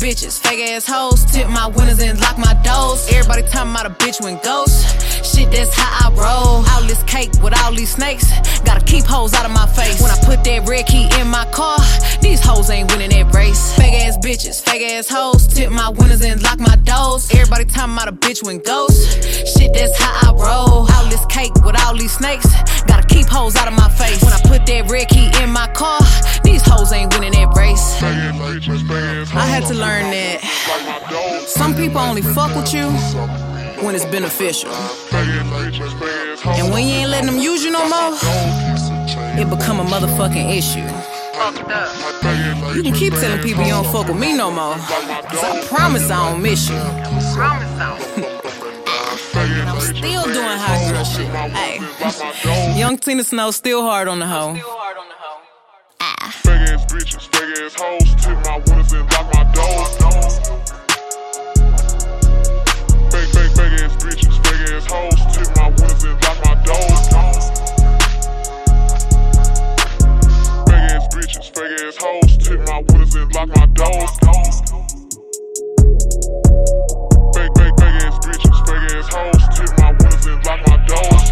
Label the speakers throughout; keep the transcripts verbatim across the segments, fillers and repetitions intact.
Speaker 1: bitches, fake ass hoes. Tip my winners and lock my doors. Everybody talking about a bitch went ghost. Shit, that's how I roll. All this cake with all these snakes. Gotta keep hoes out of my face. When I put that red key in my car, these hoes ain't winning that race. Fake ass bitches, fake ass hoes. Tip my winners and lock my doors. Everybody talking about a bitch went ghost. Shit, that's how I roll. All this cake with all these snakes. Gotta keep hoes out of my face. When I put that red key in my car, these hoes ain't winning that race. I had to learn that some people only fuck with you when it's beneficial. And when you ain't letting them use you no more, it become a motherfucking issue. You can keep telling people you don't fuck with me no more, cause I promise I don't miss you. I'm still doing hot girl shit. Hey, young Tina Snow still hard on the hoe. Ah.
Speaker 2: Fake ass bitches, fake ass hoes, tip my winners and lock my doors. Fake, fake, fake ass bitches, fake ass hoes, tip my winners and lock my doors. Fake ass bitches, fake ass hoes, tip my winners and lock my doors. Fake, fake, fake ass bitches, fake ass hoes, tip my winners and lock my doors.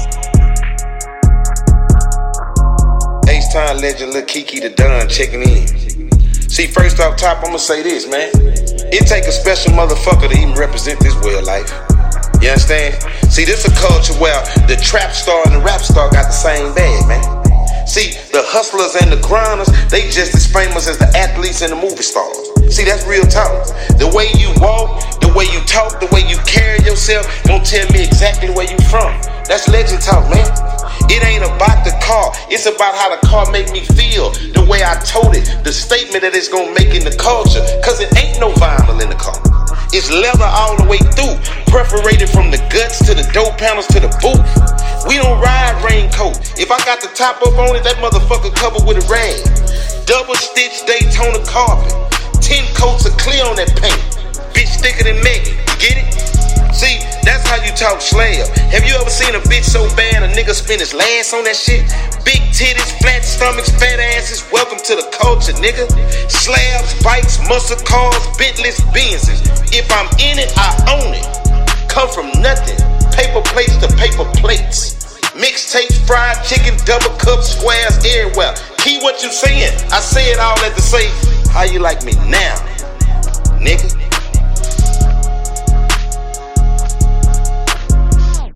Speaker 3: H-Town legend Lil Kiki the Don checking in. See, first off top, I'ma say this, man. It take a special motherfucker to even represent this way of life. You understand? See, this a culture where the trap star and the rap star got the same bag, man. See, the hustlers and the grinders, they just as famous as the athletes and the movie stars. See, that's real talk. The way you walk, the way you talk, the way you carry yourself, don't tell me exactly where you from. That's legend talk, man. It ain't about the car, it's about how the car make me feel. The way I told it, the statement that it's gonna make in the culture. Cause it ain't no vinyl in the car. It's leather all the way through, perforated from the guts to the door panels to the boot. We don't ride raincoat. If I got the top up on it, that motherfucker covered with a rag. Double stitch Daytona carpet. Ten coats of clear on that paint. Bitch thicker than Megan, you get it? See, that's how you talk slab. Have you ever seen a bitch so bad a nigga spend his last on that shit? Big titties, flat stomachs, fat asses, welcome to the culture, nigga. Slabs, bikes, muscle cars, Bentleys, Benzes. If I'm in it, I own it. Come from nothing, paper plates to paper plates. Mixtapes, fried chicken, double cup, squares, everywhere. Key what you saying, I say it all at the same. How you like me now, nigga?